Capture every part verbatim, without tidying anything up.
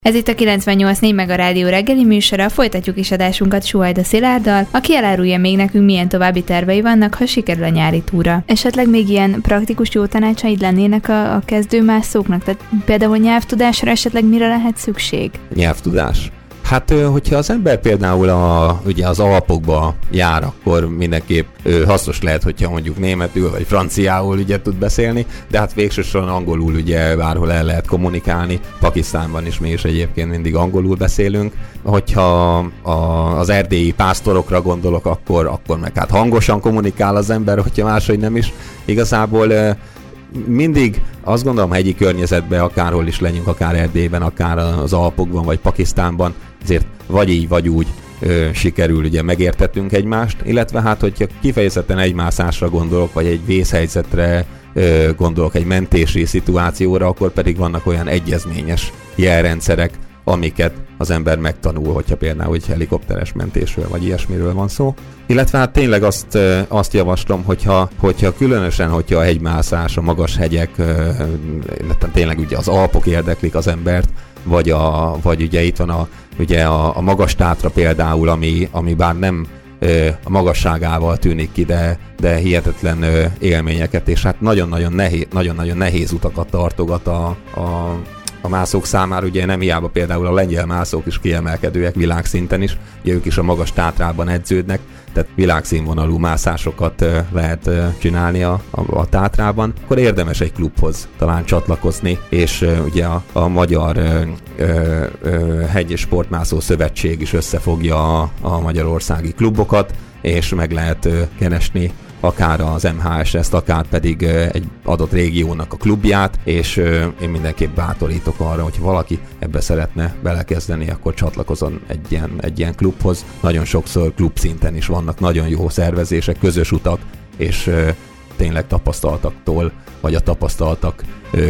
Ez itt a kilencvennyolc négy meg a Rádió reggeli műsora, folytatjuk is adásunkat Suhajda Szilárddal, aki elárulja még nekünk, milyen további tervei vannak, ha sikerül a nyári túra. Esetleg még ilyen praktikus jó tanácsaid lennének a, a kezdőmászóknak? Tehát például nyelvtudásra esetleg mire lehet szükség? Nyelvtudás. Hát, hogyha az ember például a, ugye az Alpokba jár, akkor mindenképp hasznos lehet, hogyha mondjuk németül vagy franciául ugye tud beszélni, de hát végsősorban angolul ugye bárhol el lehet kommunikálni. Pakisztánban is mi is egyébként mindig angolul beszélünk. Hogyha a, az erdélyi pásztorokra gondolok, akkor, akkor meg hát hangosan kommunikál az ember, hogyha máshogy nem is. Igazából mindig azt gondolom, hegyi környezetben, akárhol is legyünk, akár Erdélyben, akár az Alpokban, vagy Pakisztánban, azért vagy így, vagy úgy ö, sikerül ugye megértetünk egymást, illetve hát, hogyha kifejezetten egy mászásra gondolok, vagy egy vészhelyzetre ö, gondolok, egy mentési szituációra, akkor pedig vannak olyan egyezményes jelrendszerek, amiket az ember megtanul, hogyha például egy helikopteres mentésről vagy ilyesmiről van szó. Illetve hát tényleg azt, azt javaslom, hogyha, hogyha különösen, hogyha a hegymászás, a magas hegyek, tényleg ugye az Alpok érdeklik az embert, vagy, a, vagy ugye itt van a, ugye a, a Magas Tátra például, ami, ami bár nem a magasságával tűnik ki, de, de hihetetlen élményeket, és hát nagyon-nagyon nehéz, nagyon-nagyon nehéz utakat tartogat a, a a mászók számára, ugye nem hiába például a lengyel mászók is kiemelkedőek világszinten is, ugye ők is a Magas Tátrában edződnek, tehát világszínvonalú mászásokat lehet csinálni a, a, a Tátrában, akkor érdemes egy klubhoz talán csatlakozni, és ugye a, a Magyar ö, ö, ö, Hegy- és Sportmászó Szövetség is összefogja a, a magyarországi klubokat, és meg lehet ö, keresni akár az em há es est, akár pedig egy adott régiónak a klubját, és én mindenképp bátorítok arra, hogy valaki ebbe szeretne belekezdeni, akkor csatlakozon egy ilyen, egy ilyen klubhoz. Nagyon sokszor klubszinten is vannak nagyon jó szervezések, közös utak, és tényleg tapasztaltaktól, vagy a tapasztaltak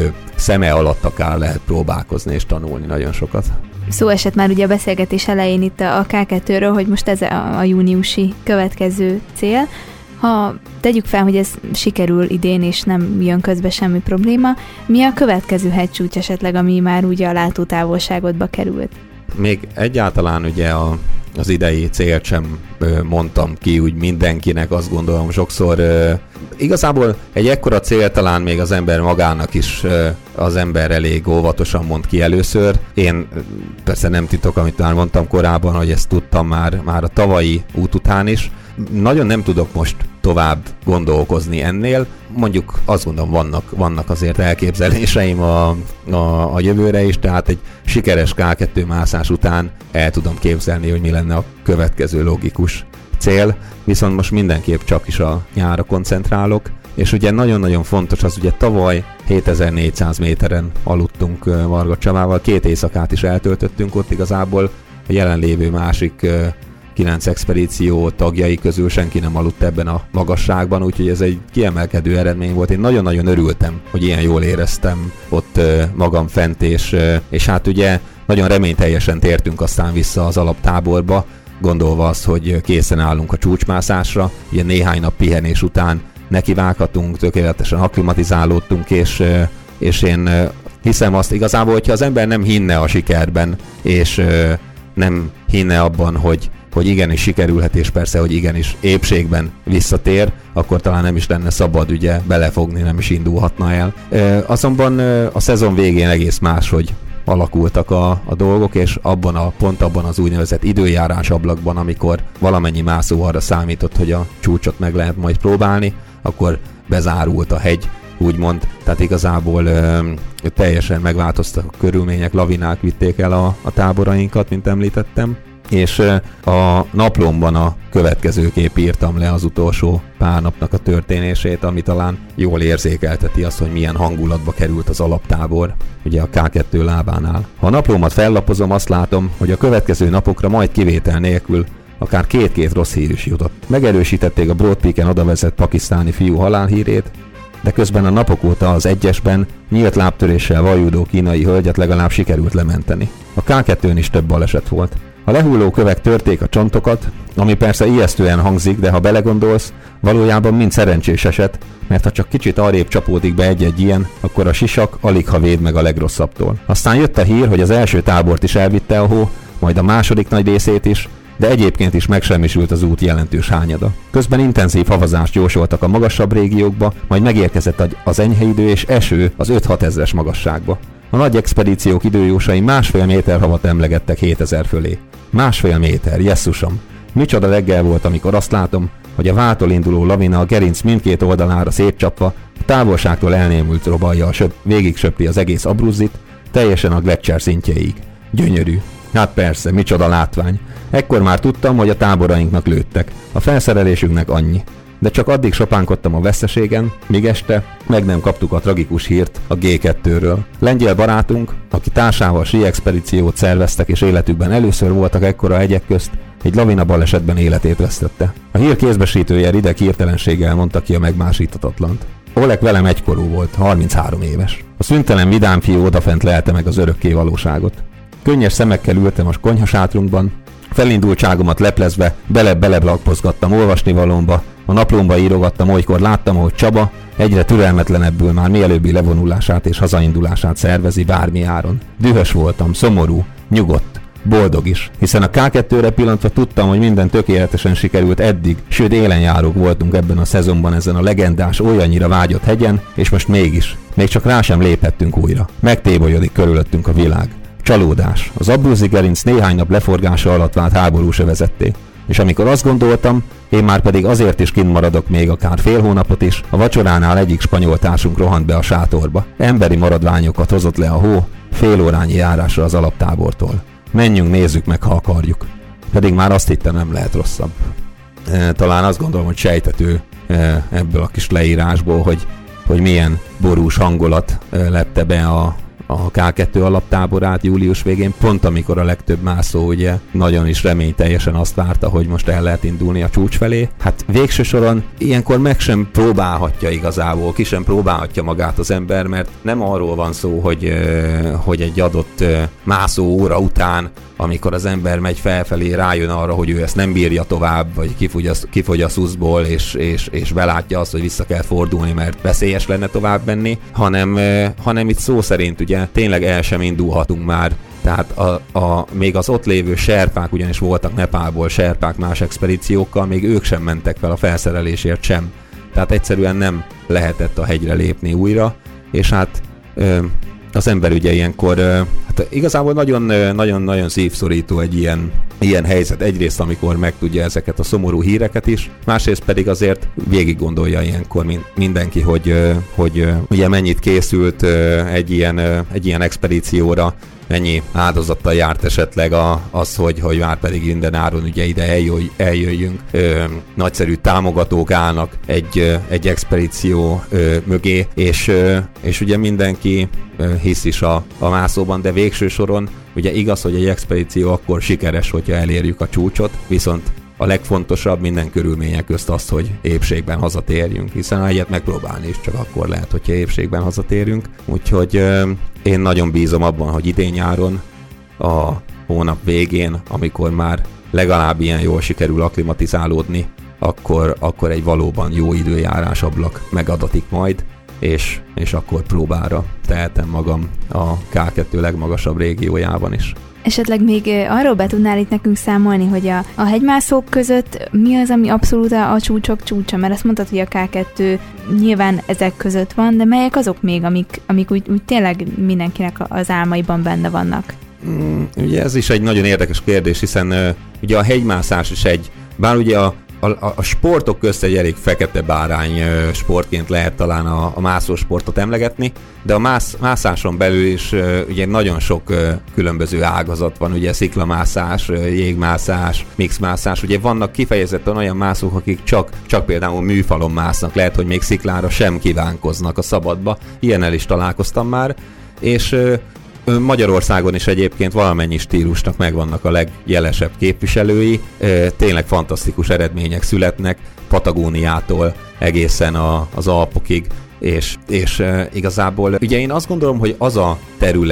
szeme alatt akár lehet próbálkozni és tanulni nagyon sokat. Szó esett már ugye a beszélgetés elején itt a ká kettőről, hogy most ez a, a júniusi következő cél. Ha tegyük fel, hogy ez sikerül idén, és nem jön közbe semmi probléma, mi a következő hegycsúcs esetleg, ami már ugye a látótávolságodba került? Még egyáltalán ugye a, az idei célt sem ö, mondtam ki úgy mindenkinek, azt gondolom sokszor. Ö, igazából egy ekkora cél talán még az ember magának is ö, az ember elég óvatosan mond ki először. Én persze nem titok, amit már mondtam korábban, hogy ezt tudtam már, már a tavalyi út után is. Nagyon nem tudok most tovább gondolkozni ennél. Mondjuk azt gondolom, vannak, vannak azért elképzeléseim a, a, a jövőre is, tehát egy sikeres ká kettő mászás után el tudom képzelni, hogy mi lenne a következő logikus cél, viszont most mindenképp csak is a nyárra koncentrálok, és ugye nagyon-nagyon fontos az, ugye tavaly hétezer-négyszáz méteren aludtunk Varga Csabával, két éjszakát is eltöltöttünk ott, igazából a jelenlévő másik kilenc expedíció tagjai közül senki nem aludt ebben a magasságban, úgyhogy ez egy kiemelkedő eredmény volt. Én nagyon-nagyon örültem, hogy ilyen jól éreztem ott magam fent, és, és hát ugye nagyon reményteljesen tértünk aztán vissza az alaptáborba, gondolva azt, hogy készen állunk a csúcsmászásra. Ugye néhány nap pihenés után nekivághatunk, tökéletesen akklimatizálódtunk, és, és én hiszem azt igazából, hogyha az ember nem hinne a sikerben, és nem hinne abban, hogy hogy igenis sikerülhet, és persze, hogy igenis épségben visszatér, akkor talán nem is lenne szabad ugye belefogni, nem is indulhatna el. E, azonban a szezon végén egész máshogy alakultak a, a dolgok, és abban a pont abban az úgynevezett időjárás ablakban, amikor valamennyi mászó arra számított, hogy a csúcsot meg lehet majd próbálni, akkor bezárult a hegy, úgymond, tehát igazából ö, teljesen megváltoztak a körülmények, lavinák vitték el a, a táborainkat, mint említettem, és a naplomban a következőképp írtam le az utolsó pár napnak a történését, ami talán jól érzékelteti azt, hogy milyen hangulatba került az alaptábor, ugye a ká kettő lábánál. Ha a naplómat fellapozom, azt látom, hogy a következő napokra majd kivétel nélkül akár két-két rossz hír is jutott. Megerősítették a Broad Peaken odavezett pakisztáni fiú halálhírét, de közben a napok óta az egyesben nyílt lábtöréssel vajúdó kínai hölgyet legalább sikerült lementeni. A ká kettőn is több baleset volt. A A lehulló kövek törték a csontokat, ami persze ijesztően hangzik, de ha belegondolsz, valójában mind szerencsés eset, mert ha csak kicsit arrébb csapódik be egy-egy ilyen, akkor a sisak alig ha véd meg a legrosszabbtól. Aztán jött a hír, hogy az első tábort is elvitte a hó, majd a második nagy részét is, de egyébként is megsemmisült az út jelentős hányada. Közben intenzív havazást jósoltak a magasabb régiókba, majd megérkezett az enyhe idő és eső az öt-hat ezres magasságba. A nagy expedíciók időjósai másfél méter havat emlegettek hétezer fölé. Másfél méter, jesszusom! Micsoda reggel volt, amikor azt látom, hogy a vától induló lavina a gerinc mindkét oldalára szétcsapva, a távolságtól elnémült robajjal söp, végig söpri az egész Abruzzit, teljesen a Gletscher szintjeig. Gyönyörű. Hát persze, micsoda látvány. Ekkor már tudtam, hogy a táborainknak lőttek. A felszerelésünknek annyi. De csak addig sopánkodtam a veszteségen, míg este meg nem kaptuk a tragikus hírt a gé kettőről. Lengyel barátunk, aki társával sí expedíciót szerveztek és életükben először voltak ekkora hegyek közt, egy lavina balesetben életét vesztette. A hír kézbesítője rideg hirtelenséggel mondta ki a megmásíthatatlant. Oleg velem egykorú volt, harminchárom éves. A szüntelen vidám fiú odafent lelte meg az örökké valóságot. Könnyes szemekkel ültem a konyhasátrunkban, felindultságomat leplezve bele-bele lappozgattam olvasnivalómba, a naplómba írogattam, olykor láttam, hogy Csaba egyre türelmetlenebbül már mielőbbi levonulását és hazaindulását szervezi bármi áron. Dühös voltam, szomorú, nyugodt, boldog is, hiszen a ká kettőre pillantva tudtam, hogy minden tökéletesen sikerült eddig, sőt élenjárók voltunk ebben a szezonban ezen a legendás, olyannyira vágyott hegyen, és most mégis, még csak rá sem léphettünk újra. Megtébolyodik körülöttünk a világ. Csalódás. Az Abruzzi gerinc néhány nap leforgása alatt vált háborús övezetté. És amikor azt gondoltam, én már pedig azért is kint maradok még akár fél hónapot is, a vacsoránál egyik spanyol társunk rohant be a sátorba. Emberi maradványokat hozott le a hó, fél órányi járásra az alaptábortól. Menjünk, nézzük meg, ha akarjuk. Pedig már azt hittem, nem lehet rosszabb. E, talán azt gondolom, hogy sejtető e, ebből a kis leírásból, hogy, hogy milyen borús hangulat e, lepte be a a ká kettő alaptáborát július végén, pont amikor a legtöbb mászó ugye nagyon is reményteljesen azt várta, hogy most el lehet indulni a csúcs felé. Hát végső soron ilyenkor meg sem próbálhatja igazából, ki sem próbálhatja magát az ember, mert nem arról van szó, hogy, hogy egy adott mászó óra után, amikor az ember megy felfelé, rájön arra, hogy ő ezt nem bírja tovább, vagy kifogy a, kifogy a szuszból, és, és, és belátja azt, hogy vissza kell fordulni, mert veszélyes lenne tovább menni, hanem, hanem itt szó szerint ugye tényleg el sem indulhatunk már. Tehát a, a, még az ott lévő serpák, ugyanis voltak Nepálból serpák más expedíciókkal, még ők sem mentek fel a felszerelésért sem. Tehát egyszerűen nem lehetett a hegyre lépni újra, és hát ö, az ember ugye ilyenkor, hát igazából nagyon-nagyon szívszorító egy ilyen, ilyen helyzet. Egyrészt, amikor megtudja ezeket a szomorú híreket is, másrészt pedig azért végig gondolja ilyenkor mindenki, hogy, hogy ugye mennyit készült egy ilyen, egy ilyen expedícióra, mennyi áldozattal járt esetleg a, az, hogy, hogy már pedig minden áron ugye ide eljöjj, eljöjjünk. Ö, nagyszerű támogatók állnak egy, egy expedíció ö, mögé, és, ö, és ugye mindenki ö, hisz is a, a mászóban, de végső soron ugye igaz, hogy egy expedíció akkor sikeres, hogyha elérjük a csúcsot, viszont a legfontosabb minden körülmények közt az, hogy épségben hazatérjünk, hiszen ha egyet megpróbálni is csak akkor lehet, hogyha épségben hazatérünk. Úgyhogy euh, én nagyon bízom abban, hogy idén nyáron a hónap végén, amikor már legalább ilyen jól sikerül akklimatizálódni, akkor, akkor egy valóban jó időjárás ablak megadatik majd, és, és akkor próbára tehetem magam a ká kettő legmagasabb régiójában is. Esetleg még arról be tudnál itt nekünk számolni, hogy a, a hegymászók között mi az, ami abszolút a, a csúcsok csúcsa? Mert azt mondtad, hogy a ká kettő nyilván ezek között van, de melyek azok még, amik, amik úgy, úgy tényleg mindenkinek az álmaiban benne vannak? Mm, ugye ez is egy nagyon érdekes kérdés, hiszen uh, ugye a hegymászás is egy, bár ugye a A, a sportok közt egy elég fekete bárány sportként lehet talán a, a mászósportot emlegetni, de a mász, mászáson belül is ugye nagyon sok különböző ágazat van, ugye sziklamászás, jégmászás, mixmászás, ugye vannak kifejezetten olyan mászók, akik csak, csak például műfalon másznak, lehet, hogy még sziklára sem kívánkoznak a szabadba, ilyennel is találkoztam már, és Magyarországon is egyébként valamennyi stílusnak megvannak a legjelesebb képviselői, tényleg fantasztikus eredmények születnek, Patagóniától egészen a, az Alpokig, és, és igazából ugye én azt gondolom, hogy az a terület,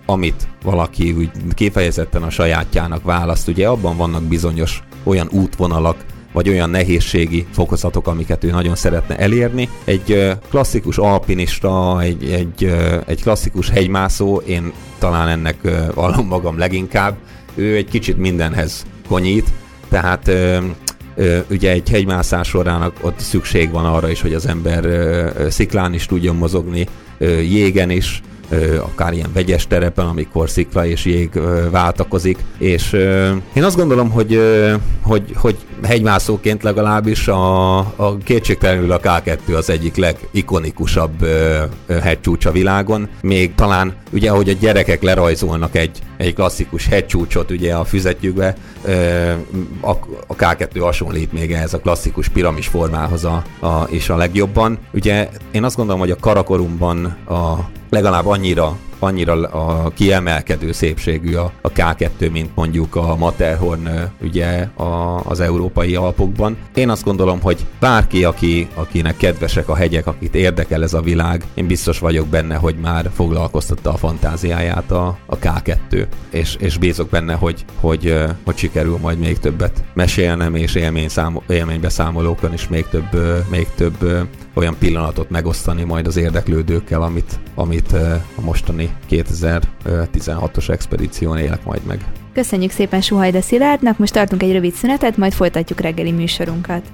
amit valaki úgy kifejezetten a sajátjának választ, ugye abban vannak bizonyos olyan útvonalak, vagy olyan nehézségi fokozatok, amiket ő nagyon szeretne elérni. Egy klasszikus alpinista, egy, egy, egy klasszikus hegymászó, én talán ennek vallom magam leginkább, ő egy kicsit mindenhez konyít, tehát ugye egy hegymászás során ott szükség van arra is, hogy az ember sziklán is tudjon mozogni, jégen is, akár ilyen vegyes terepen, amikor szikla és jég váltakozik, és én azt gondolom, hogy, hogy, hogy hegymászóként legalábbis a, a kétségtelenül a ká kettő az egyik legikonikusabb hegycsúcs a világon, még talán ugye, ahogy a gyerekek lerajzolnak egy, egy klasszikus hegycsúcsot ugye a füzetjükbe, a, a ká kettő hasonlít még ehhez a klasszikus piramis formához a, a, is a legjobban. Ugye én azt gondolom, hogy a Karakorumban a legalább annyira, annyira a kiemelkedő szépségű a, a ká kettő, mint mondjuk a Matterhorn ugye a, az európai Alpokban. Én azt gondolom, hogy bárki, aki, akinek kedvesek a hegyek, akit érdekel ez a világ, én biztos vagyok benne, hogy már foglalkoztatta a fantáziáját a, a ká kettő, és, és bízok benne, hogy, hogy, hogy sikerül majd még többet mesélnem, és élménybeszámolókon is még több, még több olyan pillanatot megosztani majd az érdeklődőkkel, amit, amit a mostani kétezer-tizenhatos expedíción élek majd meg. Köszönjük szépen Suhajda Szilárdnak, most tartunk egy rövid szünetet, majd folytatjuk reggeli műsorunkat.